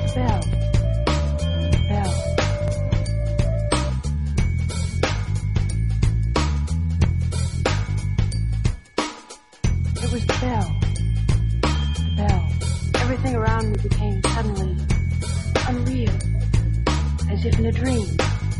Bell. Bell. It was Bell. Bell. Everything around me became suddenly unreal, as if in a dream.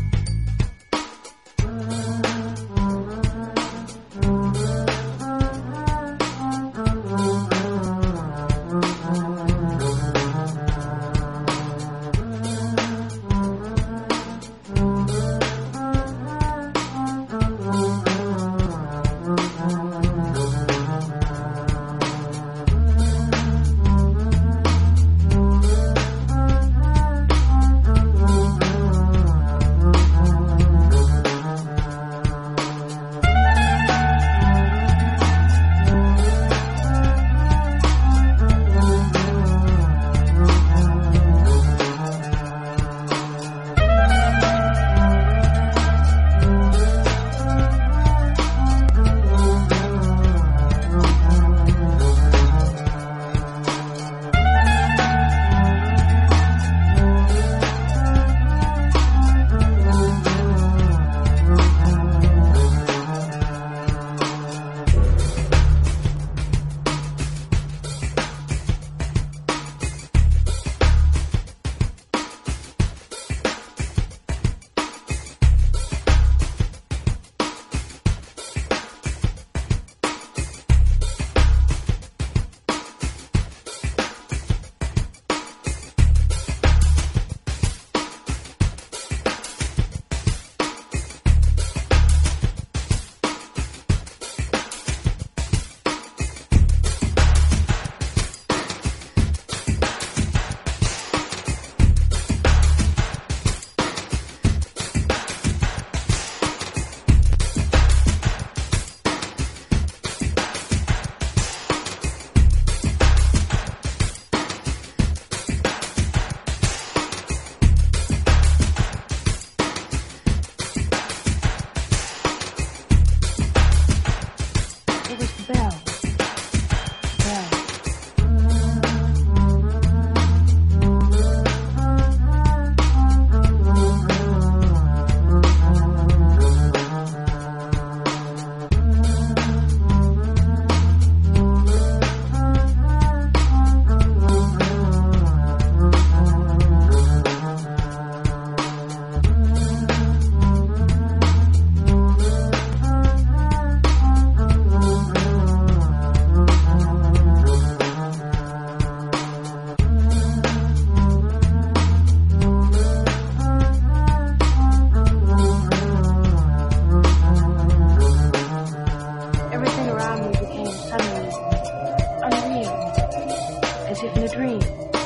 As if in a dream.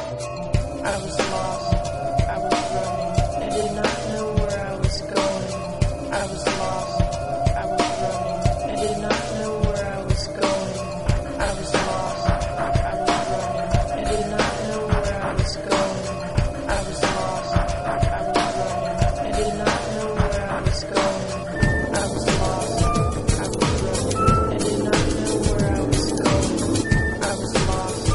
I was lost. I was running. I did not know where I was going. I was lost. I was running. I did not know where I was going. I was lost. I was running. I did not know where I was going. I was lost. I was running. I did not know where I was going. I was lost. I was running. I did not know where I was going. I was lost.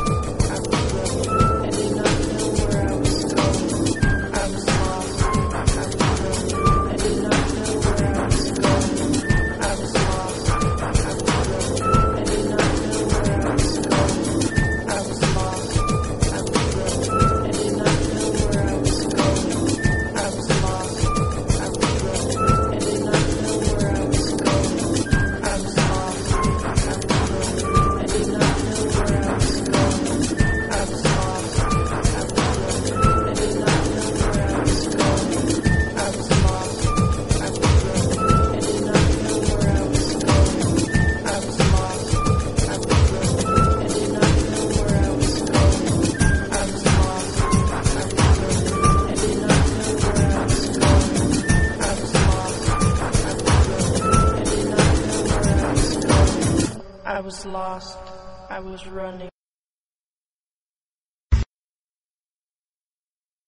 I was lost. I was running.